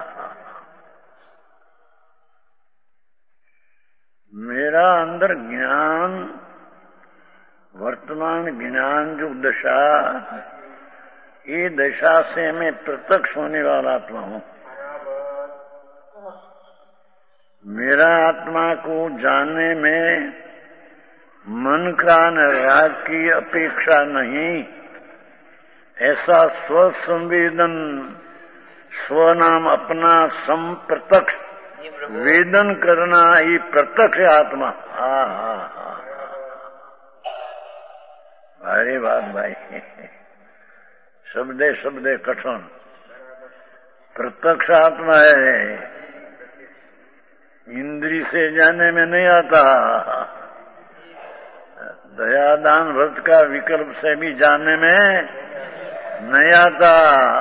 मेरा अंदर ज्ञान, वर्तमान ज्ञान जो दशा, ये दशा से मैं प्रत्यक्ष होने वाला आत्मा हूँ। मेरा आत्मा को जानने में मन का न राग की अपेक्षा नहीं, ऐसा स्वसंवेदन, स्वनाम अपना संप्रत्यक्ष वेदन करना ही प्रत्यक्ष आत्मा। हाँ हाँ हाँ, अरे बात भाई, शब्दे शब्दे कठिन, प्रत्यक्ष आत्मा है, इंद्री से जाने में नहीं आता, दयादान व्रत का विकल्प से भी जानने में नहीं आता।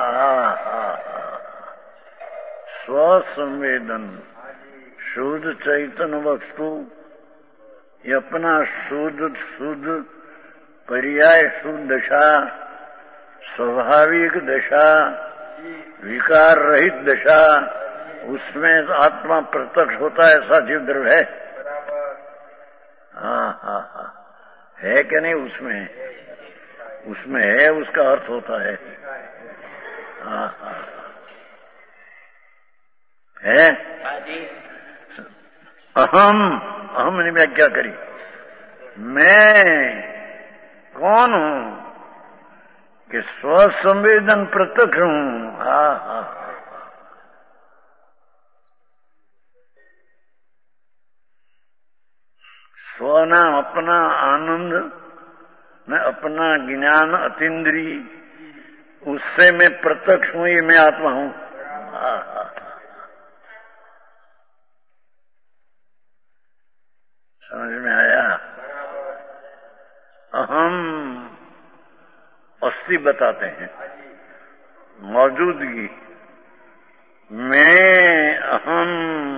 स्वसंवेदन शुद्ध चैतन्य वस्तु, ये अपना शुद्ध शुद्ध पर्याय शुद्ध दशा, स्वाभाविक दशा, विकार रहित दशा, उसमें आत्मा प्रत्यक्ष होता है, ऐसा जीव द्रव्य है। हाँ हाँ हाँ, है कि नहीं? उसमें उसमें है, उसका अर्थ होता है। हाँ हाँ है। अहम अहम ने व्याख्या करी, मैं कौन हूं कि स्वसंवेदन प्रत्यक्ष हूं। हा हा स्वना अपना आनंद, मैं अपना ज्ञान अतीन्द्रिय, उससे मैं प्रत्यक्ष हूं, ये मैं आत्मा हूं। हा हा समझ में आया? अहम अस्थि बताते हैं, मौजूदगी। मैं अहम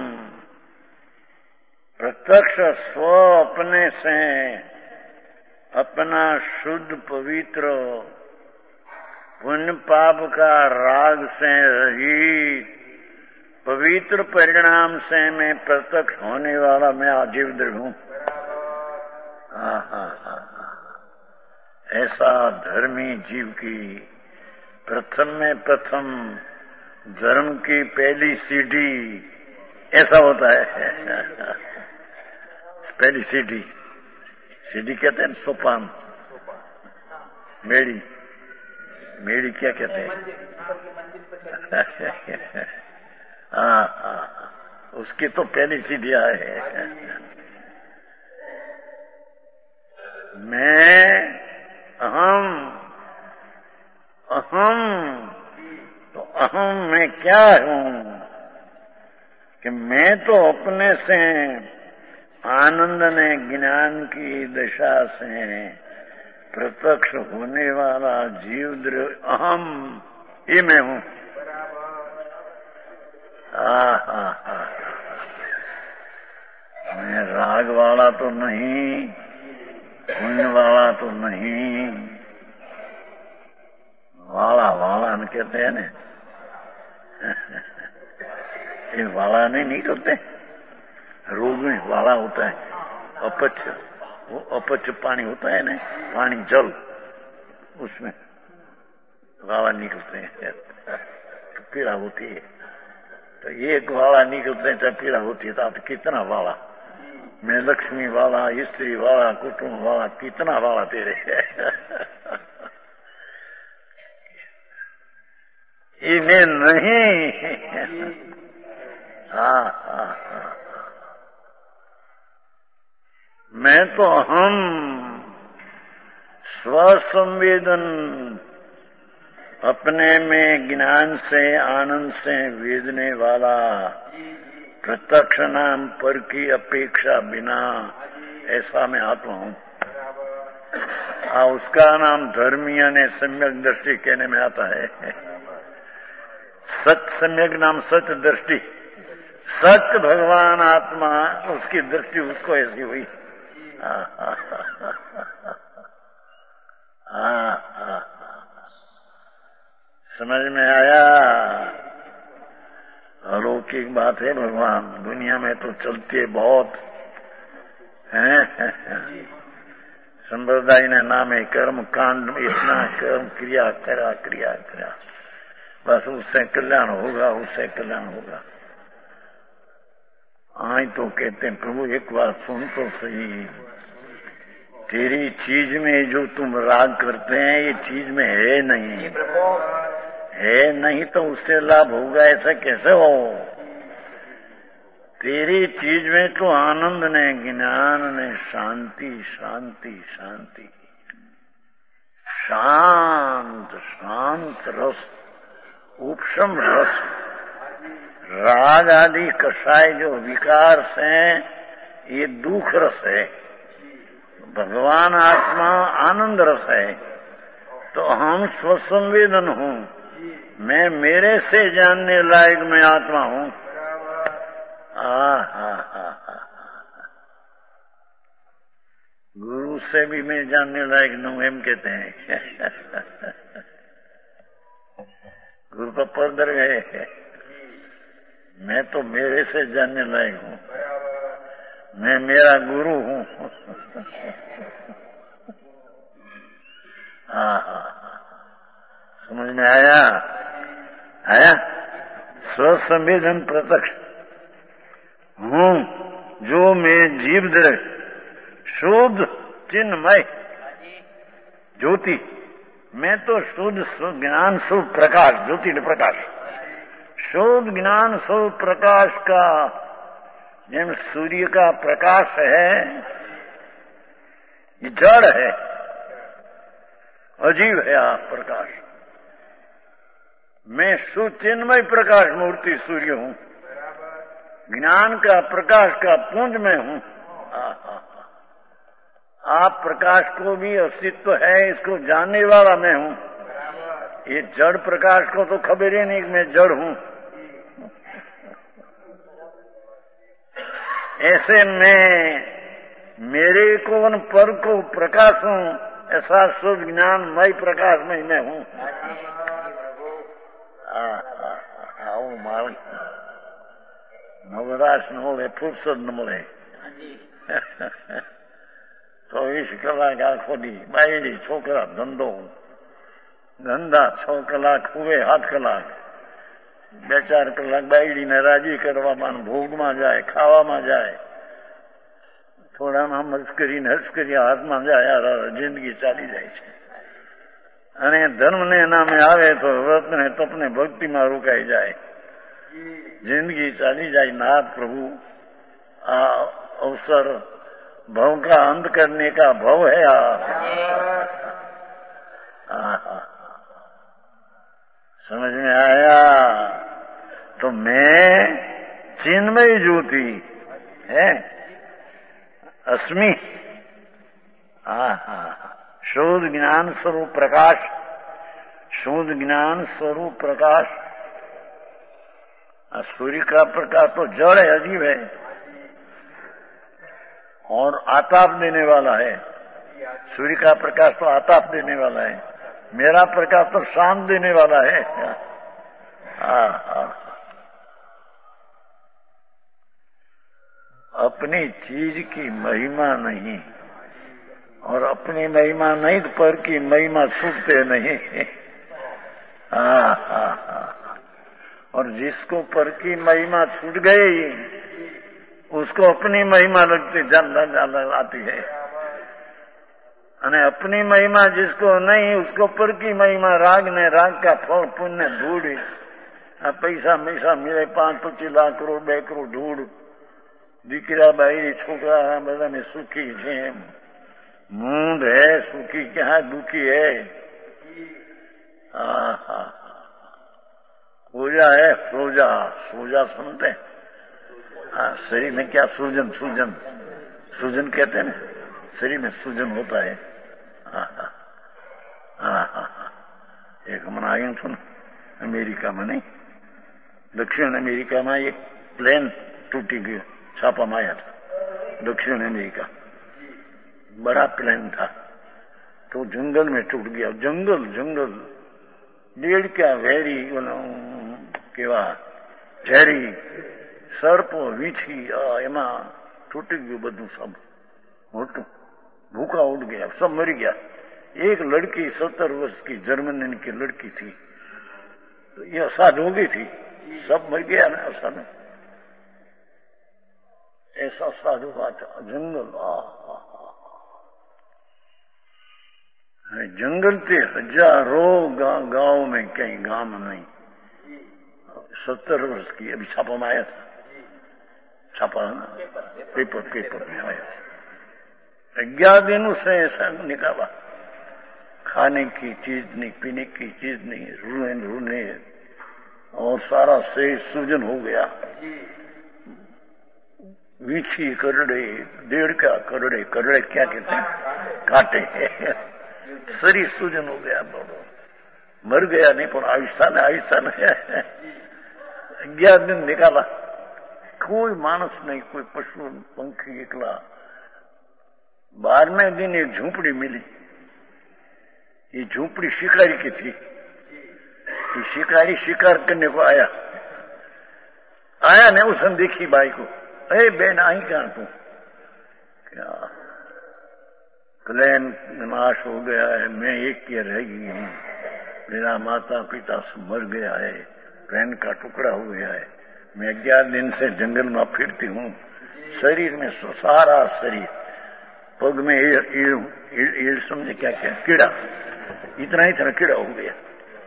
प्रत्यक्ष स्व अपने से, अपना शुद्ध पवित्र पुण्य पाप का राग से रहित पवित्र परिणाम से मैं प्रत्यक्ष होने वाला मैं आजीव दृढ़ हूं। हाँ हाँ हाँ ऐसा धर्मी जीव की प्रथम में प्रथम धर्म की पहली सीढ़ी ऐसा होता है। पहली सीढ़ी, सीढ़ी कहते हैं सोपान, मेड़ी, मेड़ी क्या कहते हैं? हाँ हाँ उसकी तो पहली सीढ़ियां है। मैं अहम अहम तो अहम मैं क्या हूं कि मैं तो अपने से आनंद ने ज्ञान की दशा से प्रत्यक्ष होने वाला जीव द्रव्य अहम, ये मैं हूं। हा हा हा मैं राग वाला तो नहीं, पुण्य वाला तो नहीं, वाला वाला न कहते हैं ना, ये वाला नहीं निकलते, रोग में वाला होता है, अपच, वो अपच पानी होता है ना, पानी जल, उसमें वाला निकलते हैं, तो पीड़ा होती है। तो एक वाला निकलते हैं तो पीड़ा होती है, तो कितना वाला, मैं लक्ष्मी वाला, स्त्री वाला, कुटुंब वाला, कितना वाला तेरे। ये मैं नहीं। हाँ हाँ हाँ मैं तो हम स्वसंवेदन, अपने में ज्ञान से आनंद से वेदने वाला, प्रत्यक्ष नाम पर की अपेक्षा बिना, ऐसा मैं आत्मा हूं। हाँ उसका नाम धर्मीय ने सम्यक दृष्टि कहने में आता है। सच सम्यक नाम सच दृष्टि, सच भगवान आत्मा, उसकी दृष्टि उसको ऐसी हुई। हाँ हाँ हाँ हाँ समझ में आया? अलौकिक बात है भगवान, दुनिया में तो चलती है बहुत है। संप्रदाय ने नाम है कर्म कांड, इतना कर्म क्रिया करा क्रिया करा, बस उससे कल्याण होगा, उससे कल्याण होगा। आई तो कहते हैं प्रभु एक बार सुन तो सही, तेरी चीज में जो तुम राग करते हैं ये चीज में है नहीं, है नहीं तो उससे लाभ होगा ऐसा कैसे हो? तेरी चीज में तो आनंद ने, ज्ञान ने, शांति शांति शांति, शांत शांत रस, उपशम रस, राग आदि कषाय जो विकार से ये दुख रस है, भगवान आत्मा आनंद रस है। तो हम स्वसंवेदन हूं, मैं मेरे से जानने लायक मैं आत्मा हूं। आ हा हा हा गुरु से भी मैं जानने लायक नहीं, एम कहते हैं। गुरु तो परदर गए, मैं तो मेरे से जानने लायक हूं, मैं मेरा गुरु हूं। हाँ हाँ समझ में आया? आया? स्वसंवेदन प्रत्यक्ष हूं, जो मैं जीव दृढ़ शुद्ध चिन्मय ज्योति, मैं तो शुद्ध ज्ञान स्वरूप प्रकाश, ज्योति प्रकाश, शुद्ध ज्ञान स्वरूप प्रकाश का, जिन सूर्य का प्रकाश है, ये जड़ है, अजीब है आप प्रकाश। मैं सुचिन्मय प्रकाश मूर्ति सूर्य हूं, ज्ञान का प्रकाश का पुंज में हूं। आप प्रकाश को भी अस्तित्व है, इसको जानने वाला मैं हूं। ये जड़ प्रकाश को तो खबर ही नहीं कि मैं जड़ हूं। ऐसे मैं मेरे कौन पर को प्रकाश हूं, ऐसा शुद्ध ज्ञान मय प्रकाश में मैं हूं। आओ माल नवराश न મળે, ફુરસદ ન મળે, ચોવીસ કલાક આખો દી બાયડી છોકરા ધંધો, ધંધા છ કલાક હુવે સાત કલાક, બે ચાર કલાક બાયડીને રાજી કરવામાં, ભોગમાં જાય, ખાવામાં જાય, થોડામાં મસ્કરી હસ્કરી હાથમાં જાય, જિંદગી ચાલી જાય છે। અને ધર્મને નામે આવે તો વ્રતને તપને ભક્તિમાં રોકાઈ જાય, जिंदगी चली जाए। नाथ प्रभु आ अवसर भव का अंत करने का भव है। आ, समझ में आया? तो मैं चिन्मय ज्योति है, अस्मि, शुद्ध ज्ञान स्वरूप प्रकाश, शुद्ध ज्ञान स्वरूप प्रकाश। सूर्य का प्रकाश तो जड़ है, अजीब है, और आताप देने वाला है। सूर्य का प्रकाश तो आताप देने वाला है, मेरा प्रकाश तो शांत देने वाला है। आ, आ, अपनी चीज की महिमा नहीं, और अपनी महिमा नहीं तो पर की महिमा छूटते नहीं। हाँ हाँ हाँ, और जिसको पर की महिमा छूट गई उसको अपनी महिमा लगती जल आती है, और अपनी महिमा जिसको नहीं उसको पर की महिमा, राग ने राग का फल पुण्य धूड़, पैसा मैसा मिले पांच पच्चीस लाख करोड़ बे करोड़ धूड़, दीकरा बाई छोकरा बधा में सुखी है, मूंद है, सुखी क्या दुखी है। हाँ हाँ, पूजा है सोजा, सोजा सुनते हैं? हाँ, शरीर में क्या सूजन, सूजन सूजन कहते हैं ना, शरीर में सूजन होता है। हाँ हाँ हाँ हाँ, एक मन आगे सुन, अमेरिका में नहीं, दक्षिण अमेरिका में एक प्लेन टूटी गई, छापा माया था, दक्षिण अमेरिका, बड़ा प्लेन था, तो जंगल में टूट गया। जंगल जंगल डेढ़ क्या वेरी केवा झेरी सर्पो वीछी एमा टूटी गयु बधु, सब मोटू भूखा उड़ गया, सब मरी गया। एक लड़की सत्तर वर्ष की जर्मनी की लड़की थी, तो ये असाध हो गई थी, सब मर गया ना असाध। ऐसा साधु बात जंगल, आ, आ, आ, जंगल से हजारों गांव गांव में कहीं गांव नहीं। सत्तर वर्ष की, अभी छापा में आया था, छापा है ना, पेपर पेपर में आया। ग्यारह दिनों से ऐसा निकाला, खाने की चीज नहीं, पीने की चीज नहीं, रूने रूने, और सारा से सूजन हो गया। वीछी करड़े, डेढ़ का करड़े, करड़े क्या कहते हैं, काटे, शरीर सूजन हो गया, मर गया नहीं पर आहिस्ता ने आहिस्ता ने ग्यारह दिन निकाला, कोई मानस नहीं, कोई पशु पंखी एकला। बारहवें दिन एक झूंपड़ी मिली, ये झूंपड़ी शिकारी की थी। ये शिकारी शिकार करने को आया आया ने उसने देखी बाई को, अरे बेन आई कहां तू, क्या प्लेन नाश हो गया है, मैं एक के रह गई हूं, मेरा माता पिता सब मर गया है, प्लेन का टुकड़ा हो गया है, मैं ग्यारह दिन से जंगल में फिरती हूँ, शरीर में सारा शरीर, पग में ये समझे क्या क्या कीड़ा, इतना ही तरह कीड़ा हो गया।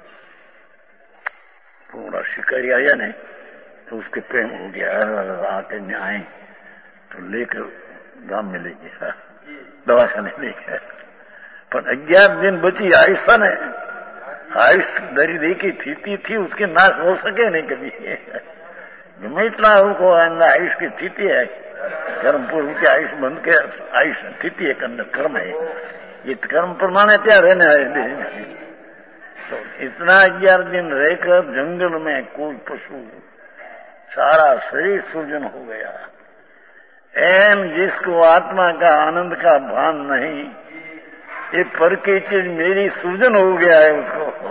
पूरा शिकारी आया ने तो उसके प्रेम हो गया, आके आए तो लेकर गांव में ले गया, दवाखाने ले गया। पर ग्यारह दिन बची आयुष ने, आयुष दरी देखी थी थी उसके नाश हो सके नहीं कभी। मैं इतना उनको आयुष की स्थिति है, कर्म पूर्व की आयुष बंद के आयुष स्थिति है, कर्म है, ये कर्म प्रमाण क्या रहने आए। तो इतना ग्यारह दिन रहकर जंगल में कोई पशु सारा शरीर सूजन हो गया। एम जिसको आत्मा का आनंद का भान नहीं, ये पर की चीज मेरी सूजन हो गया है, उसको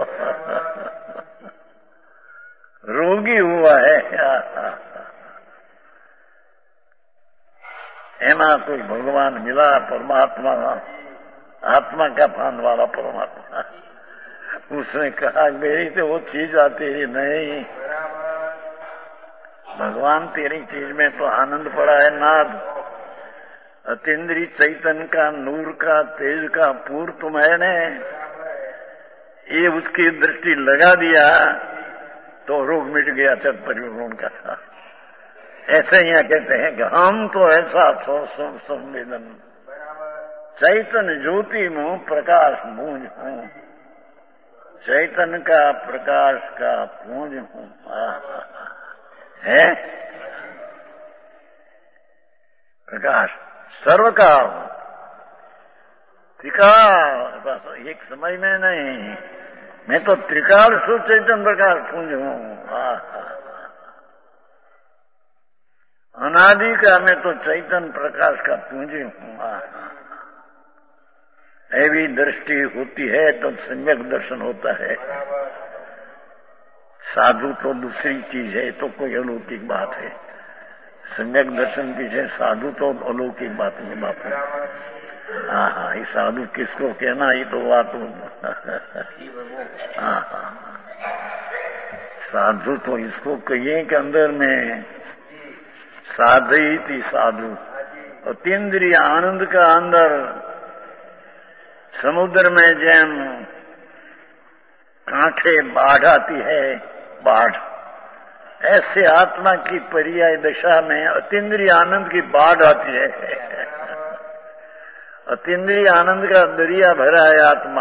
रोगी हुआ है। एमा कोई भगवान मिला, परमात्मा, आत्मा का भान वाला परमात्मा। उसने कहा मेरी तो वो चीज आती है नहीं, भगवान तेरी चीज में तो आनंद पड़ा है नाद, अतीन्द्रिय चैतन्य का, नूर का, तेज का पूर तुम है ने, ये उसकी दृष्टि लगा दिया तो रोग मिट गया चल परिवर्तन का। ऐसे ही कहते हैं कि हम तो ऐसा संवेदन चैतन्य ज्योति में प्रकाश पूंज हूँ, चैतन्य का प्रकाश का पूंज हूँ है प्रकाश सर्व का त्रिकाल, बस एक समय में नहीं, मैं तो त्रिकाल सु चैतन्य प्रकाश पुंज हूँ। अनादि का मैं तो चैतन्य प्रकाश का पुंज हूँ। ऐसी दृष्टि होती है तो सम्यक दर्शन होता है। साधु तो दूसरी चीज है, तो कोई अलौकिक बात है। सम्यक दर्शन पीछे साधु तो अलौकिक बात नहीं बापू। हाँ हाँ, ये साधु किसको कहना, ये तो बात हाँ हाँ, साधु तो इसको कहिए कि अंदर में साधई थी साधु, अतीन्द्रिय आनंद का अंदर समुद्र में जैम कांठे बाढ़ आती है, बाढ़ ऐसे आत्मा की पर्याय दशा में अतीन्द्रिय आनंद की बाढ़ आती है। अतीन्द्रिय आनंद का दरिया भरा है आत्मा,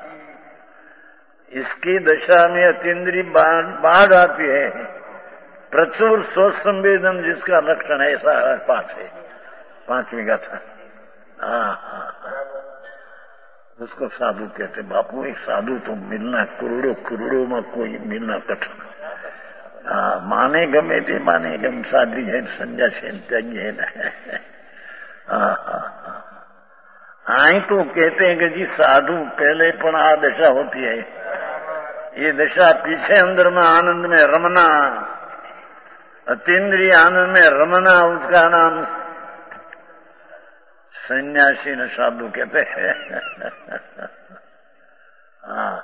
इसकी दशा में अतीन्द्रिय बाढ़ आती है। प्रचुर स्व संवेदन जिसका लक्षण है, ऐसा पाठ है, पांचवी गाथा। हाँ हाँ, उसको साधु कहते। बापू एक साधु तो मिलना करोड़ों करोड़ों में कोई मिलना कठिन। माने गमे ते माने गम साधी है, संजय सेन त्यागी है ना। आई तो कहते हैं कि जी साधु पहले पण आ दशा होती है, ये दशा पीछे अंदर में आनंद में रमना, अतीन्द्रिय आनंद में रमना, उसका नाम सन्यासी न साधु कहते हैं। हाँ,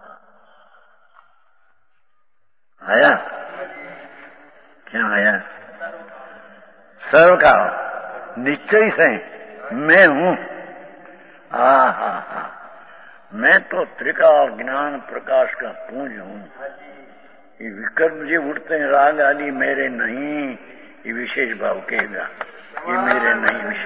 आया क्या आया? सर्व का निश्चय से मैं हूँ। हा हा हा, मैं तो त्रिकाल ज्ञान प्रकाश का पुंज हूँ। ये विकल्प जो उठते हैं राग आदि मेरे नहीं, ये विशेष भाव कहेगा, ये मेरे नहीं,